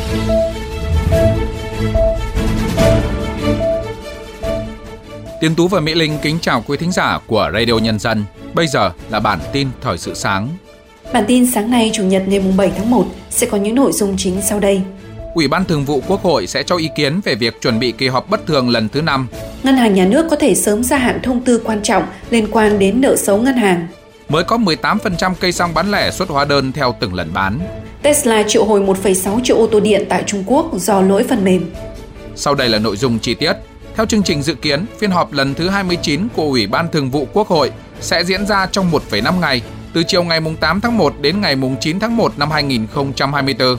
Tiến Tú và Mỹ Linh kính chào quý thính giả của Radio Nhân dân. Bây giờ là bản tin thời sự sáng. Bản tin sáng nay Chủ nhật ngày 7 tháng 1 sẽ có những nội dung chính sau đây. Ủy ban Thường vụ Quốc hội sẽ cho ý kiến về việc chuẩn bị kỳ họp bất thường lần thứ 5. Ngân hàng Nhà nước có thể sớm gia hạn thông tư quan trọng liên quan đến nợ xấu ngân hàng. Mới có 18% cây xăng bán lẻ xuất hóa đơn theo từng lần bán. Tesla triệu hồi 1,6 triệu ô tô điện tại Trung Quốc do lỗi phần mềm. Sau đây là nội dung chi tiết. Theo chương trình dự kiến, phiên họp lần thứ 29 của Ủy ban Thường vụ Quốc hội sẽ diễn ra trong 1,5 ngày, từ chiều ngày 8 tháng 1 đến ngày 9 tháng 1 năm 2024.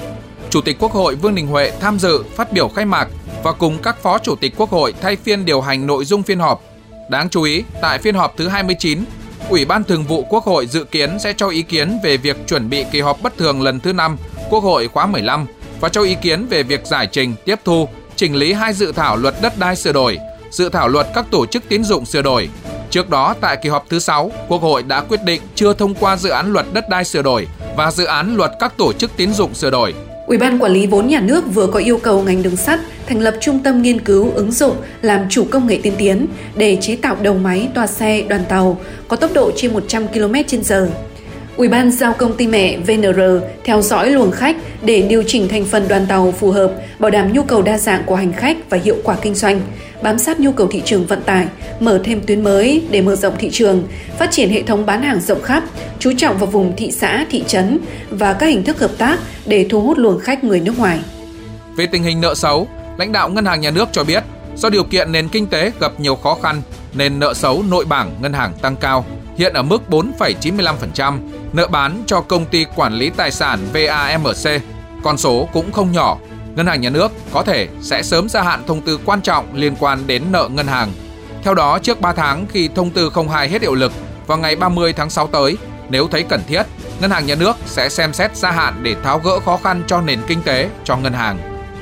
Chủ tịch Quốc hội Vương Đình Huệ tham dự phát biểu khai mạc và cùng các phó chủ tịch Quốc hội thay phiên điều hành nội dung phiên họp. Đáng chú ý, tại phiên họp thứ 29, Ủy ban Thường vụ Quốc hội dự kiến sẽ cho ý kiến về việc chuẩn bị kỳ họp bất thường lần thứ 5 Quốc hội khóa 15 và cho ý kiến về việc giải trình, tiếp thu, chỉnh lý 2 dự thảo luật đất đai sửa đổi, dự thảo luật các tổ chức tín dụng sửa đổi. Trước đó, tại kỳ họp thứ 6, Quốc hội đã quyết định chưa thông qua dự án luật đất đai sửa đổi và dự án luật các tổ chức tín dụng sửa đổi. Ủy ban Quản lý vốn nhà nước vừa có yêu cầu ngành đường sắt thành lập trung tâm nghiên cứu ứng dụng làm chủ công nghệ tiên tiến để chế tạo đầu máy toa xe đoàn tàu có tốc độ trên 100 km/h. Ủy ban giao công ty mẹ VNR theo dõi luồng khách để điều chỉnh thành phần đoàn tàu phù hợp, bảo đảm nhu cầu đa dạng của hành khách và hiệu quả kinh doanh, bám sát nhu cầu thị trường vận tải, mở thêm tuyến mới để mở rộng thị trường, phát triển hệ thống bán hàng rộng khắp, chú trọng vào vùng thị xã, thị trấn và các hình thức hợp tác để thu hút luồng khách người nước ngoài. Về tình hình nợ xấu, lãnh đạo Ngân hàng Nhà nước cho biết, do điều kiện nền kinh tế gặp nhiều khó khăn nên nợ xấu nội bảng ngân hàng tăng cao, hiện ở mức 4,95%, nợ bán cho công ty quản lý tài sản VAMC, con số cũng không nhỏ. Ngân hàng Nhà nước có thể sẽ sớm gia hạn thông tư quan trọng liên quan đến nợ ngân hàng. Theo đó, trước 3 tháng khi thông tư 02 hết hiệu lực vào ngày 30 tháng 6 tới, nếu thấy cần thiết, Ngân hàng Nhà nước sẽ xem xét gia hạn để tháo gỡ khó khăn cho nền kinh tế, cho ngân hàng.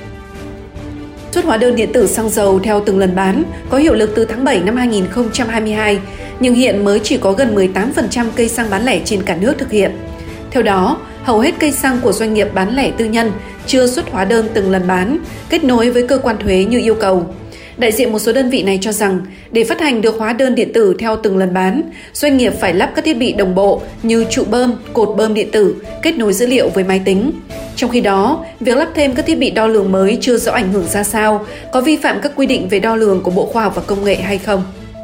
Xuất hóa đơn điện tử xăng dầu theo từng lần bán có hiệu lực từ tháng 7 năm 2022, nhưng hiện mới chỉ có gần 18% cây xăng bán lẻ trên cả nước thực hiện. Theo đó, hầu hết cây xăng của doanh nghiệp bán lẻ tư nhân chưa xuất hóa đơn từng lần bán, kết nối với cơ quan thuế như yêu cầu. Đại diện một số đơn vị này cho rằng, để phát hành được hóa đơn điện tử theo từng lần bán, doanh nghiệp phải lắp các thiết bị đồng bộ như trụ bơm, cột bơm điện tử, kết nối dữ liệu với máy tính. Trong khi đó, việc lắp thêm các thiết bị đo lường mới chưa rõ ảnh hưởng ra sao, có vi phạm các quy định về đo lường của Bộ Khoa học và Công nghệ hay không.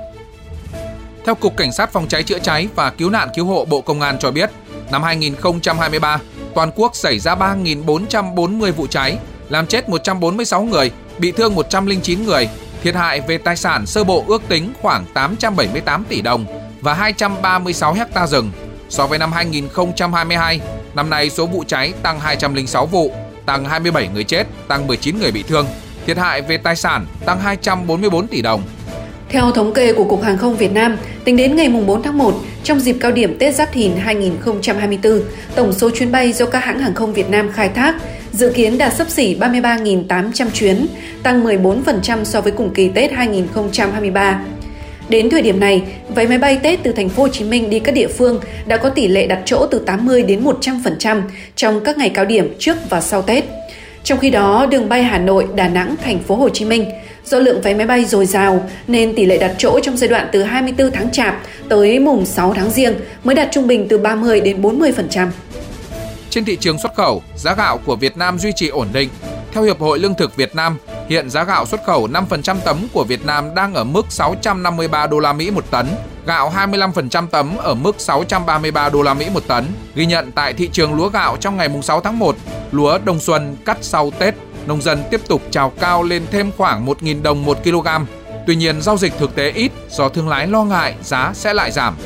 Theo Cục Cảnh sát Phòng cháy chữa cháy và Cứu nạn Cứu hộ Bộ Công an cho biết, năm 2023, toàn quốc xảy ra 3.440 vụ cháy, làm chết 146 người, bị thương 109 người, thiệt hại về tài sản sơ bộ ước tính khoảng 878 tỷ đồng và 236 ha rừng. So với năm 2022, năm nay số vụ cháy tăng 206 vụ, tăng 27 người chết, tăng 19 người bị thương, thiệt hại về tài sản tăng 244 tỷ đồng. Theo thống kê của Cục Hàng không Việt Nam, tính đến ngày 4 tháng 1, trong dịp cao điểm Tết Giáp Thìn 2024, tổng số chuyến bay do các hãng hàng không Việt Nam khai thác dự kiến đạt xấp xỉ 33.800 chuyến, tăng 14% so với cùng kỳ Tết 2023. Đến thời điểm này, vé máy bay Tết từ thành phố Hồ Chí Minh đi các địa phương đã có tỷ lệ đặt chỗ từ 80 đến 100% trong các ngày cao điểm trước và sau Tết. Trong khi đó, đường bay Hà Nội, Đà Nẵng, thành phố Hồ Chí Minh do lượng vé máy bay dồi dào nên tỷ lệ đặt chỗ trong giai đoạn từ 24 tháng Chạp tới mùng 6 tháng Giêng mới đạt trung bình từ 30 đến 40%. Trên thị trường xuất khẩu, giá gạo của Việt Nam duy trì ổn định. Theo Hiệp hội Lương thực Việt Nam, hiện giá gạo xuất khẩu 5% tấm của Việt Nam đang ở mức 653 đô la Mỹ một tấn, gạo 25% tấm ở mức 633 đô la Mỹ một tấn. Ghi nhận tại thị trường lúa gạo trong ngày 6 tháng 1, lúa đông xuân cắt sau Tết, nông dân tiếp tục chào cao lên thêm khoảng 1.000 đồng 1 kg. Tuy nhiên, giao dịch thực tế ít do thương lái lo ngại giá sẽ lại giảm.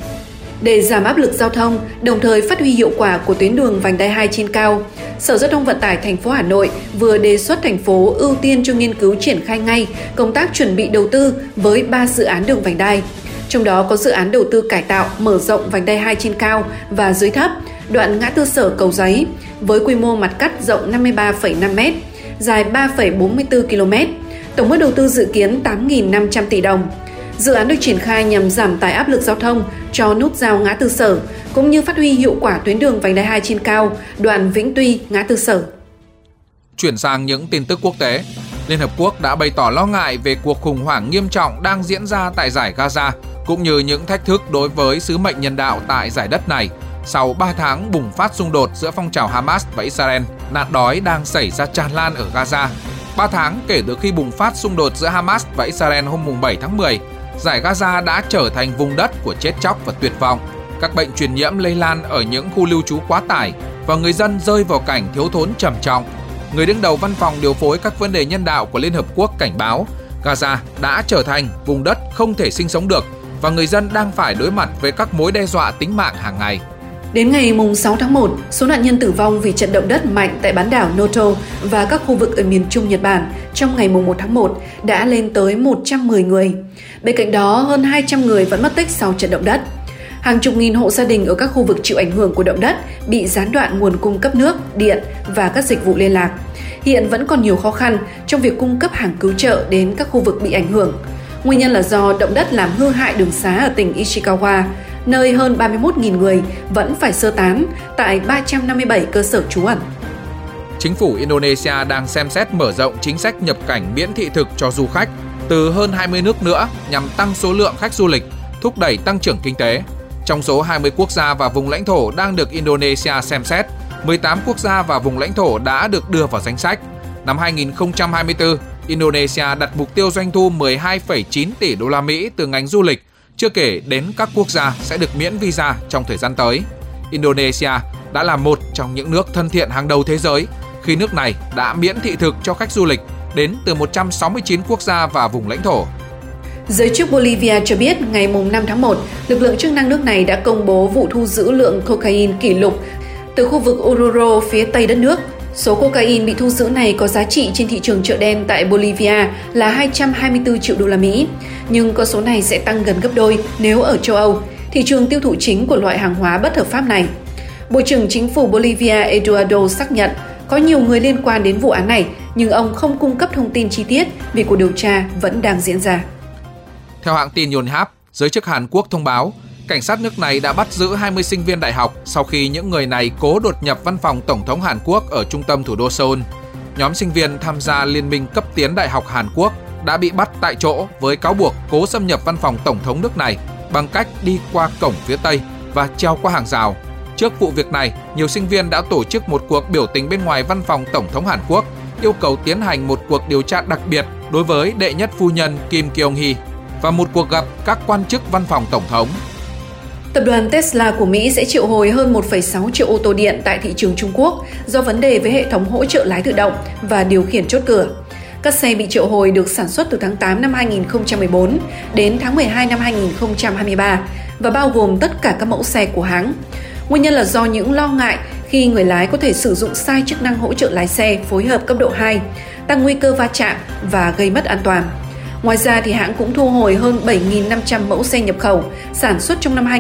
Để giảm áp lực giao thông, đồng thời phát huy hiệu quả của tuyến đường vành đai 2 trên cao, Sở Giao thông Vận tải thành phố Hà Nội vừa đề xuất thành phố ưu tiên cho nghiên cứu triển khai ngay công tác chuẩn bị đầu tư với 3 dự án đường vành đai. Trong đó có dự án đầu tư cải tạo, mở rộng vành đai 2 trên cao và dưới thấp, đoạn ngã tư Sở Cầu Giấy với quy mô mặt cắt rộng 53,5 m, dài 3,44 km, tổng mức đầu tư dự kiến 8.500 tỷ đồng. Dự án được triển khai nhằm giảm tải áp lực giao thông cho nút giao ngã tư Sở, cũng như phát huy hiệu quả tuyến đường vành đai 2 trên cao, đoạn Vĩnh Tuy, ngã tư Sở. Chuyển sang những tin tức quốc tế, Liên Hợp Quốc đã bày tỏ lo ngại về cuộc khủng hoảng nghiêm trọng đang diễn ra tại giải Gaza, cũng như những thách thức đối với sứ mệnh nhân đạo tại giải đất này. Sau 3 tháng bùng phát xung đột giữa phong trào Hamas và Israel, nạn đói đang xảy ra tràn lan ở Gaza. 3 tháng kể từ khi bùng phát xung đột giữa Hamas và Israel hôm 7 tháng 10, giải Gaza đã trở thành vùng đất của chết chóc và tuyệt vọng. Các bệnh truyền nhiễm lây lan ở những khu lưu trú quá tải và người dân rơi vào cảnh thiếu thốn trầm trọng. Người đứng đầu văn phòng điều phối các vấn đề nhân đạo của Liên Hợp Quốc cảnh báo Gaza đã trở thành vùng đất không thể sinh sống được và người dân đang phải đối mặt với các mối đe dọa tính mạng hàng ngày. Đến ngày 6 tháng 1, số nạn nhân tử vong vì trận động đất mạnh tại bán đảo Noto và các khu vực ở miền Trung Nhật Bản trong ngày 1 tháng 1 đã lên tới 110 người. Bên cạnh đó, hơn 200 người vẫn mất tích sau trận động đất. Hàng chục nghìn hộ gia đình ở các khu vực chịu ảnh hưởng của động đất bị gián đoạn nguồn cung cấp nước, điện và các dịch vụ liên lạc. Hiện vẫn còn nhiều khó khăn trong việc cung cấp hàng cứu trợ đến các khu vực bị ảnh hưởng. Nguyên nhân là do động đất làm hư hại đường xá ở tỉnh Ishikawa, nơi hơn 31.000 người vẫn phải sơ tán tại 357 cơ sở trú ẩn. Chính phủ Indonesia đang xem xét mở rộng chính sách nhập cảnh miễn thị thực cho du khách từ hơn 20 nước nữa nhằm tăng số lượng khách du lịch, thúc đẩy tăng trưởng kinh tế. Trong số 20 quốc gia và vùng lãnh thổ đang được Indonesia xem xét, 18 quốc gia và vùng lãnh thổ đã được đưa vào danh sách. Năm 2024, Indonesia đặt mục tiêu doanh thu 12,9 tỷ đô la Mỹ từ ngành du lịch, chưa kể đến các quốc gia sẽ được miễn visa trong thời gian tới. Indonesia đã là một trong những nước thân thiện hàng đầu thế giới khi nước này đã miễn thị thực cho khách du lịch đến từ 169 quốc gia và vùng lãnh thổ. Giới chức Bolivia cho biết ngày 5 tháng 1, lực lượng chức năng nước này đã công bố vụ thu giữ lượng cocaine kỷ lục từ khu vực Oruro phía tây đất nước. Số cocaine bị thu giữ này có giá trị trên thị trường chợ đen tại Bolivia là 224 triệu đô la Mỹ, nhưng con số này sẽ tăng gần gấp đôi nếu ở châu Âu, thị trường tiêu thụ chính của loại hàng hóa bất hợp pháp này. Bộ trưởng Chính phủ Bolivia Eduardo xác nhận có nhiều người liên quan đến vụ án này, nhưng ông không cung cấp thông tin chi tiết vì cuộc điều tra vẫn đang diễn ra. Theo hãng tin Yonhap, giới chức Hàn Quốc thông báo cảnh sát nước này đã bắt giữ 20 sinh viên đại học sau khi những người này cố đột nhập văn phòng Tổng thống Hàn Quốc ở trung tâm thủ đô Seoul. Nhóm sinh viên tham gia Liên minh cấp tiến đại học Hàn Quốc đã bị bắt tại chỗ với cáo buộc cố xâm nhập văn phòng Tổng thống nước này bằng cách đi qua cổng phía Tây và treo qua hàng rào. Trước vụ việc này, nhiều sinh viên đã tổ chức một cuộc biểu tình bên ngoài văn phòng Tổng thống Hàn Quốc, yêu cầu tiến hành một cuộc điều tra đặc biệt đối với đệ nhất phu nhân Kim Kyung-hee và một cuộc gặp các quan chức văn phòng Tổng thống. Tập đoàn Tesla của Mỹ sẽ triệu hồi hơn 1,6 triệu ô tô điện tại thị trường Trung Quốc do vấn đề với hệ thống hỗ trợ lái tự động và điều khiển chốt cửa. Các xe bị triệu hồi được sản xuất từ tháng 8 năm 2014 đến tháng 12 năm 2023 và bao gồm tất cả các mẫu xe của hãng. Nguyên nhân là do những lo ngại khi người lái có thể sử dụng sai chức năng hỗ trợ lái xe phối hợp cấp độ 2, tăng nguy cơ va chạm và gây mất an toàn. Ngoài ra, thì hãng cũng thu hồi hơn 7.500 mẫu xe nhập khẩu sản xuất trong năm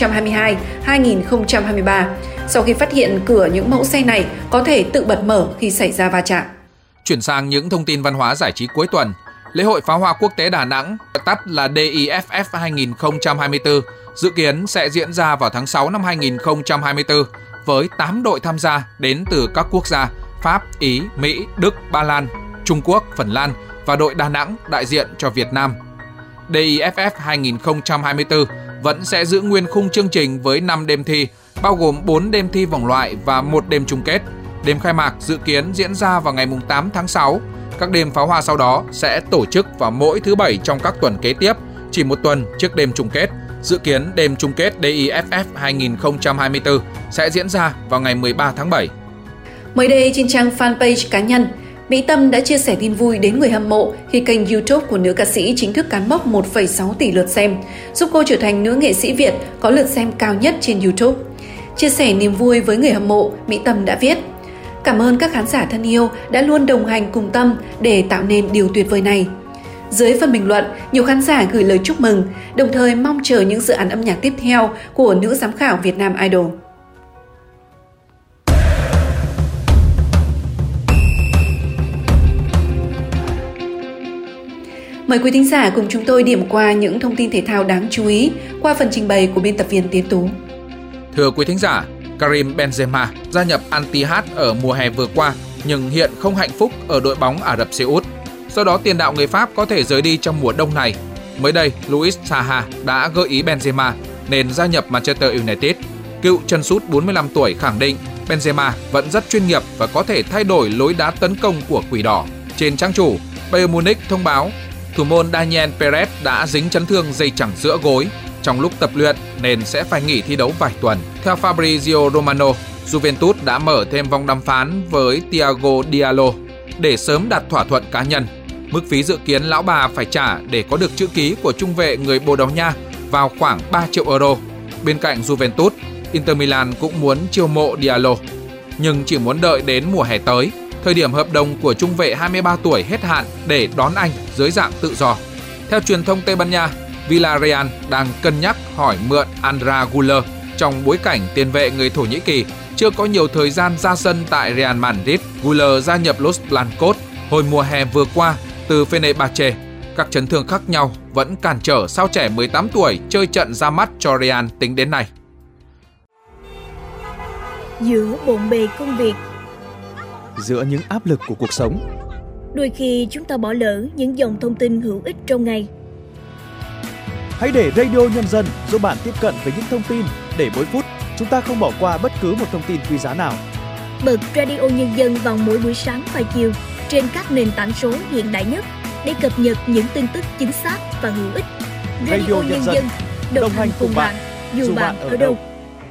2022-2023 sau khi phát hiện cửa những mẫu xe này có thể tự bật mở khi xảy ra va chạm. Chuyển sang những thông tin văn hóa giải trí cuối tuần, lễ hội pháo hoa quốc tế Đà Nẵng, tắt là DIFF 2024, dự kiến sẽ diễn ra vào tháng 6 năm 2024 với 8 đội tham gia đến từ các quốc gia Pháp, Ý, Mỹ, Đức, Ba Lan, Trung Quốc, Phần Lan và đội Đà Nẵng đại diện cho Việt Nam. DIFF 2024 vẫn sẽ giữ nguyên khung chương trình với 5 đêm thi, bao gồm 4 đêm thi vòng loại và 1 đêm chung kết. Đêm khai mạc dự kiến diễn ra vào ngày 8 tháng 6. Các đêm pháo hoa sau đó sẽ tổ chức vào mỗi thứ Bảy trong các tuần kế tiếp, chỉ một tuần trước đêm chung kết. Dự kiến đêm chung kết DIFF 2024 sẽ diễn ra vào ngày 13 tháng 7. Mới đây trên trang fanpage cá nhân, Mỹ Tâm đã chia sẻ tin vui đến người hâm mộ khi kênh YouTube của nữ ca sĩ chính thức cán mốc 1,6 tỷ lượt xem, giúp cô trở thành nữ nghệ sĩ Việt có lượt xem cao nhất trên YouTube. Chia sẻ niềm vui với người hâm mộ, Mỹ Tâm đã viết: "Cảm ơn các khán giả thân yêu đã luôn đồng hành cùng Tâm để tạo nên điều tuyệt vời này." Dưới phần bình luận, nhiều khán giả gửi lời chúc mừng, đồng thời mong chờ những dự án âm nhạc tiếp theo của nữ giám khảo Việt Nam Idol. Mời quý thính giả cùng chúng tôi điểm qua những thông tin thể thao đáng chú ý qua phần trình bày của biên tập viên Tiến Tú. Thưa quý thính giả, Karim Benzema gia nhập Al-Ittihad ở mùa hè vừa qua nhưng hiện không hạnh phúc ở đội bóng Ả Rập Xê Út. Do đó tiền đạo người Pháp có thể rời đi trong mùa đông này. Mới đây, Luis Saha đã gợi ý Benzema nên gia nhập Manchester United. Cựu chân sút 45 tuổi khẳng định Benzema vẫn rất chuyên nghiệp và có thể thay đổi lối đá tấn công của Quỷ Đỏ. Trên trang chủ, Bayern Munich thông báo thủ môn Daniel Perez đã dính chấn thương dây chằng giữa gối trong lúc tập luyện nên sẽ phải nghỉ thi đấu vài tuần. Theo Fabrizio Romano, Juventus đã mở thêm vòng đàm phán với Thiago Diallo để sớm đạt thỏa thuận cá nhân. Mức phí dự kiến lão bà phải trả để có được chữ ký của trung vệ người Bồ Đào Nha vào khoảng 3 triệu euro. Bên cạnh Juventus, Inter Milan cũng muốn chiêu mộ Diallo, nhưng chỉ muốn đợi đến mùa hè tới, thời điểm hợp đồng của trung vệ 23 tuổi hết hạn để đón anh dưới dạng tự do. Theo truyền thông Tây Ban Nha, Villarreal đang cân nhắc hỏi mượn Andra Güler trong bối cảnh tiền vệ người Thổ Nhĩ Kỳ chưa có nhiều thời gian ra sân tại Real Madrid. Güler gia nhập Los Blancos hồi mùa hè vừa qua từ Fenerbahce. Các chấn thương khác nhau vẫn cản trở sao trẻ 18 tuổi chơi trận ra mắt cho Real tính đến nay. Giữa bộn bề công việc, giữa những áp lực của cuộc sống, đôi khi chúng ta bỏ lỡ những dòng thông tin hữu ích trong ngày. Hãy để Radio Nhân dân giúp bạn tiếp cận với những thông tin để mỗi phút chúng ta không bỏ qua bất cứ một thông tin quý giá nào. Bật Radio Nhân dân vào mỗi buổi sáng và chiều trên các nền tảng số hiện đại nhất để cập nhật những tin tức chính xác và hữu ích. Radio Nhân dân đồng hành cùng bạn dù bạn ở đâu.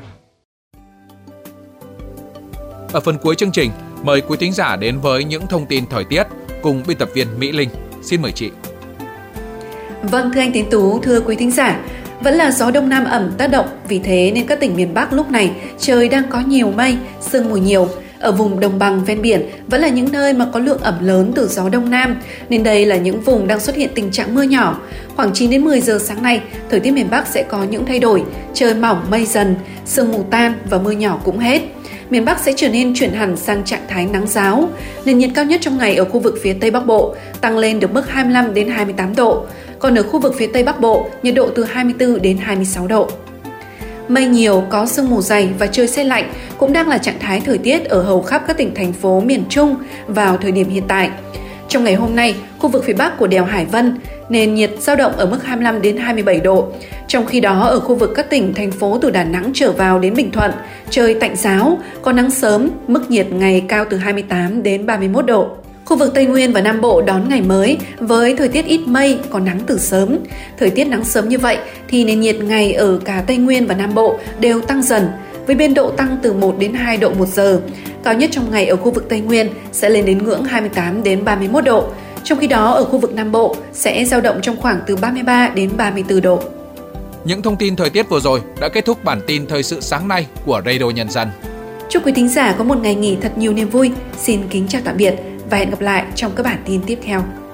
Ở phần cuối chương trình, mời quý thính giả đến với những thông tin thời tiết cùng biên tập viên Mỹ Linh. Xin mời chị. Vâng, thưa anh Tiến Tú, thưa quý thính giả, vẫn là gió đông nam ẩm tác động, vì thế nên các tỉnh miền Bắc lúc này trời đang có nhiều mây, sương mù nhiều. Ở vùng đồng bằng ven biển vẫn là những nơi mà có lượng ẩm lớn từ gió đông nam, nên đây là những vùng đang xuất hiện tình trạng mưa nhỏ. Khoảng 9 đến 10 giờ sáng nay, thời tiết miền Bắc sẽ có những thay đổi, trời mỏng mây dần, sương mù tan và mưa nhỏ cũng hết. Miền Bắc sẽ chuyển hẳn sang trạng thái nắng ráo. Nền nhiệt cao nhất trong ngày ở khu vực phía Tây Bắc Bộ tăng lên được mức 25 đến 28 độ. Còn ở khu vực phía Tây Bắc Bộ, nhiệt độ từ 24 đến 26 độ. Mây nhiều, có sương mù dày và trời se lạnh cũng đang là trạng thái thời tiết ở hầu khắp các tỉnh thành phố miền Trung vào thời điểm hiện tại. Trong ngày hôm nay, khu vực phía Bắc của đèo Hải Vân, nền nhiệt dao động ở mức 25 đến 27 độ. Trong khi đó, ở khu vực các tỉnh, thành phố từ Đà Nẵng trở vào đến Bình Thuận, trời tạnh ráo, có nắng sớm, mức nhiệt ngày cao từ 28 đến 31 độ. Khu vực Tây Nguyên và Nam Bộ đón ngày mới với thời tiết ít mây, có nắng từ sớm. Thời tiết nắng sớm như vậy thì nền nhiệt ngày ở cả Tây Nguyên và Nam Bộ đều tăng dần, với biên độ tăng từ 1 đến 2 độ một giờ. Cao nhất trong ngày ở khu vực Tây Nguyên sẽ lên đến ngưỡng 28 đến 31 độ. Trong khi đó ở khu vực Nam Bộ sẽ dao động trong khoảng từ 33 đến 34 độ. Những thông tin thời tiết vừa rồi đã kết thúc bản tin thời sự sáng nay của Radio Nhân dân. Chúc quý thính giả có một ngày nghỉ thật nhiều niềm vui. Xin kính chào tạm biệt và hẹn gặp lại trong các bản tin tiếp theo.